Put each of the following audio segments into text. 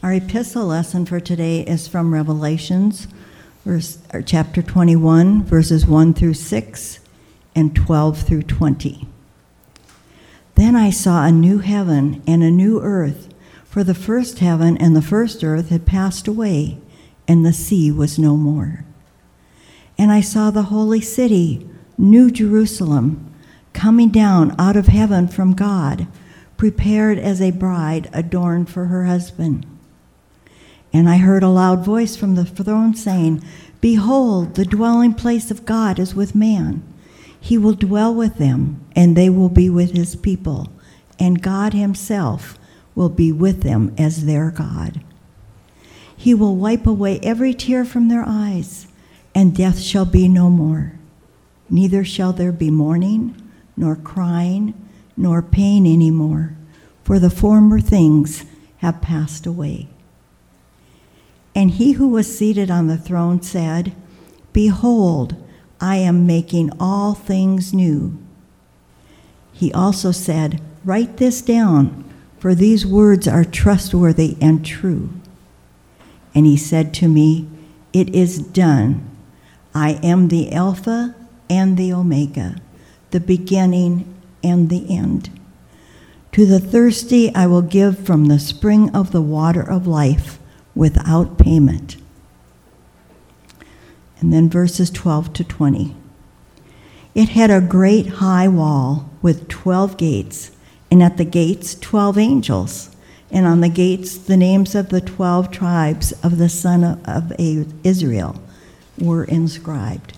Our epistle lesson for today is from Revelations, chapter 21, verses 1 through 6 and 12 through 20. Then I saw a new heaven and a new earth, for the first heaven and the first earth had passed away, and the sea was no more. And I saw the holy city, New Jerusalem, coming down out of heaven from God, prepared as a bride adorned for her husband. And I heard a loud voice from the throne saying, "Behold, the dwelling place of God is with man. He will dwell with them, and they will be with his people, and God himself will be with them as their God. He will wipe away every tear from their eyes, and death shall be no more. Neither shall there be mourning, nor crying, nor pain any more, for the former things have passed away." And he who was seated on the throne said, "Behold, I am making all things new." He also said, "Write this down, for these words are trustworthy and true." And he said to me, "It is done. I am the Alpha and the Omega, the beginning and the end. To the thirsty I will give from the spring of the water of life without payment." And then verses 12 to 20. It had a great high wall with 12 gates, and at the gates 12 angels, and on the gates the names of the 12 tribes of the son of Israel were inscribed.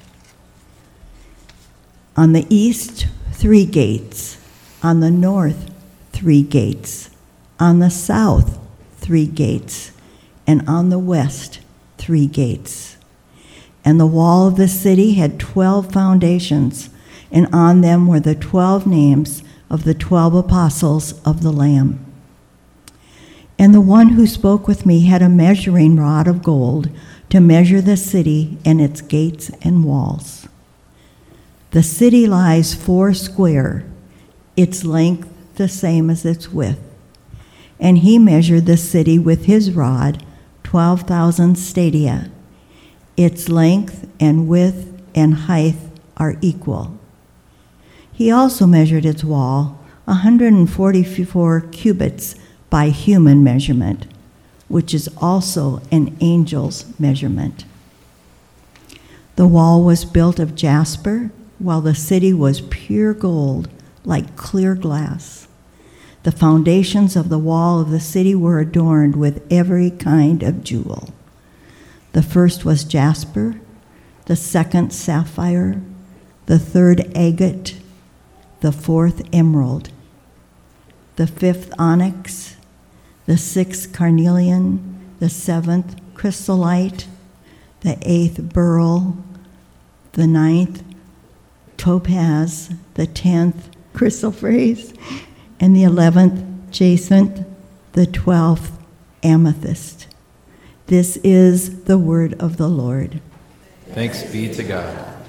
On the east 3 gates, on the north 3 gates, on the south 3 gates, and on the west 3 gates. And the wall of the city had 12 foundations, and on them were the 12 names of the 12 apostles of the Lamb. And the one who spoke with me had a measuring rod of gold to measure the city and its gates and walls. The city lies 4 square, its length the same as its width. And he measured the city with his rod, 12,000 stadia. Its length and width and height are equal. He also measured its wall, 144 cubits by human measurement, which is also an angel's measurement. The wall was built of jasper, while the city was pure gold, like clear glass. The foundations of the wall of the city were adorned with every kind of jewel. The first was jasper, the second sapphire, the third agate, the fourth emerald, the fifth onyx, the sixth carnelian, the seventh chrysolite, the eighth beryl, the ninth topaz, the 10th chrysoprase, and the 11th jacinth, the 12th amethyst. This is the word of the Lord. Thanks be to God.